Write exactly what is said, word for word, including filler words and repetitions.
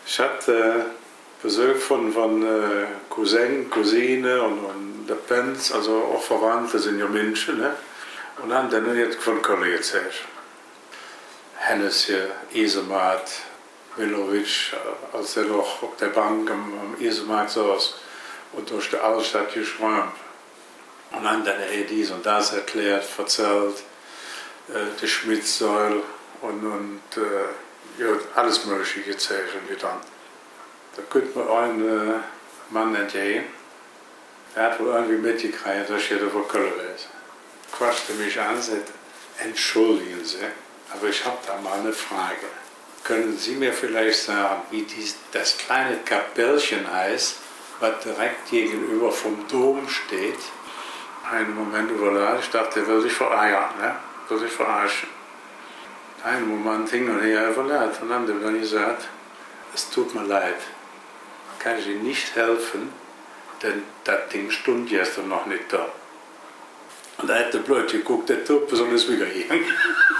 Ich hatte äh, Besuch von, von äh, Cousin, Cousine und, und der Pens, also auch Verwandte sind ja Menschen. Ne? Und dann dann jetzt von Köln erzählt. Hennessy, Isemarkt, Milovic, als er noch auf der Bank am, am Isemarkt saß und durch die Altstadt geschwärmt. Und dann hat er dies und das erklärt, erzählt, äh, die Schmidt-Säule und, und äh, ja, alles Mögliche erzählt und getan. Da könnte man einen äh, Mann entgehen, der hat wohl irgendwie mitgekriegt, dass ich hier vor Köln weiß. Quatschte mich an und sagte, entschuldigen Sie, aber ich habe da mal eine Frage. Können Sie mir vielleicht sagen, wie dies, das kleine Kapellchen heißt, was direkt gegenüber vom Dom steht? Einen Moment überlegt, ich dachte, der will sich verärgern, ne? Will sich verarschen. Einen Moment hin und her überlegt und dann hat er dann gesagt, es tut mir leid, kann ich Ihnen nicht helfen, denn das Ding stund gestern noch nicht da. Und da hat der blöd geguckt, der Typ ist wieder gegangen.